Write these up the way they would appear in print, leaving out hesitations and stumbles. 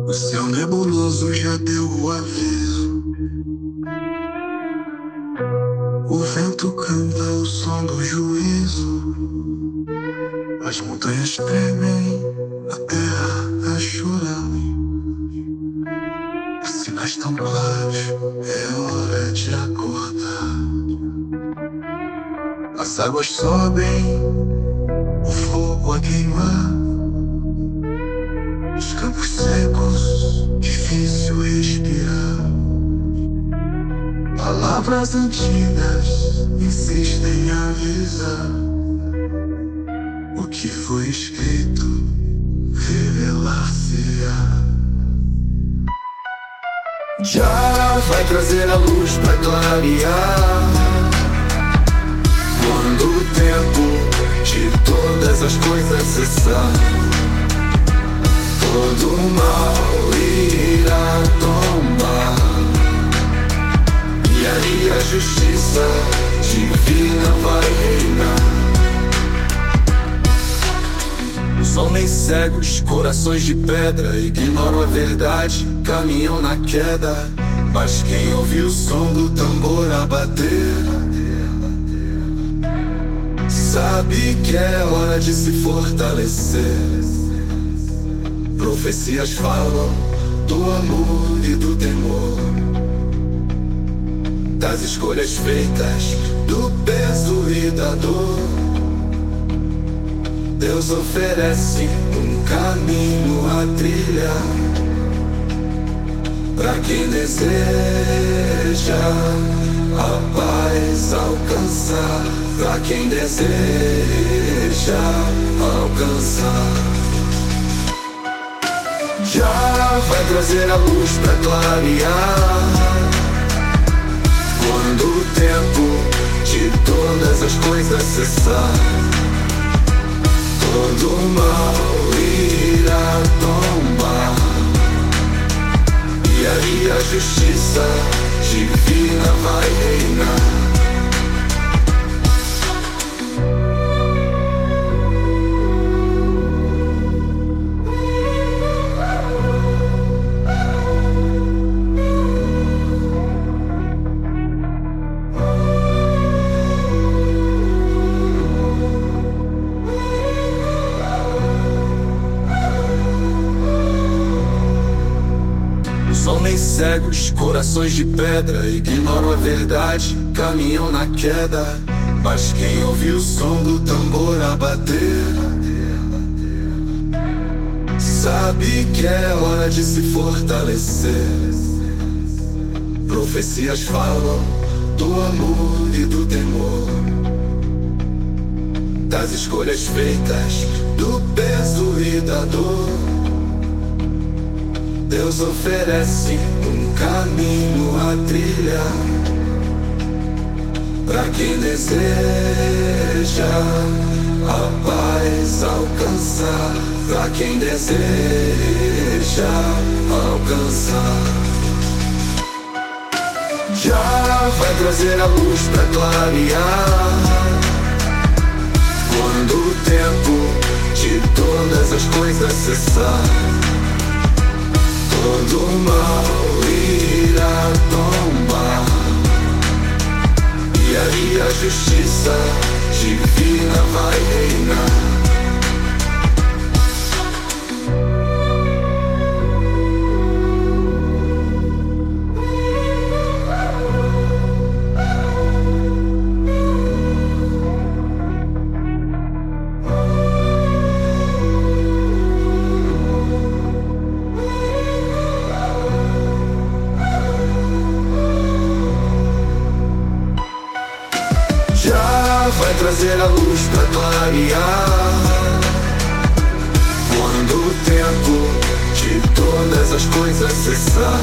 O céu nebuloso já deu o aviso. O vento canta o som do juízo. As montanhas tremem, a terra a chorar. Os sinais tão claros, é hora de acordar. As águas sobem, o fogo a queimar. Os campos secos, difícil respirar. Palavras antigas insistem em avisar. O que foi escrito revelar-se-á. Já vai trazer a luz pra clarear. Quando o tempo de todas as coisas cessar, todo mal irá tombar, e aí a justiça divina vai reinar. Os homens cegos, corações de pedra, ignoram a verdade, caminham na queda. Mas quem ouviu o som do tambor a bater, sabe que é hora de se fortalecer. Profecias falam do amor e do temor, das escolhas feitas, do peso e da dor. Deus oferece um caminho a trilhar pra quem deseja a paz alcançar, pra quem deseja alcançar. Já vai trazer a luz pra clarear. Quando o tempo de todas as coisas cessar, todo mal irá tombar, e aí a justiça divina vai reinar. Os homens cegos, corações de pedra, ignoram a verdade, caminham na queda. Mas quem ouviu o som do tambor a bater, sabe que é hora de se fortalecer. Profecias falam do amor e do temor, das escolhas feitas, do peso e da dor. Deus oferece um caminho a trilhar pra quem deseja a paz alcançar, pra quem deseja alcançar. Já vai trazer a luz pra clarear. Quando o tempo de todas as coisas cessar, todo mal irá tombar, e aí a justiça divina vai reinar. Já vai trazer a luz pra clarear. Quando o tempo de todas as coisas cessar,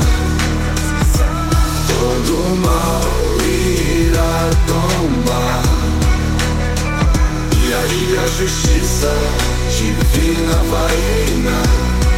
todo mal irá tombar, e aí a justiça divina vai reinar.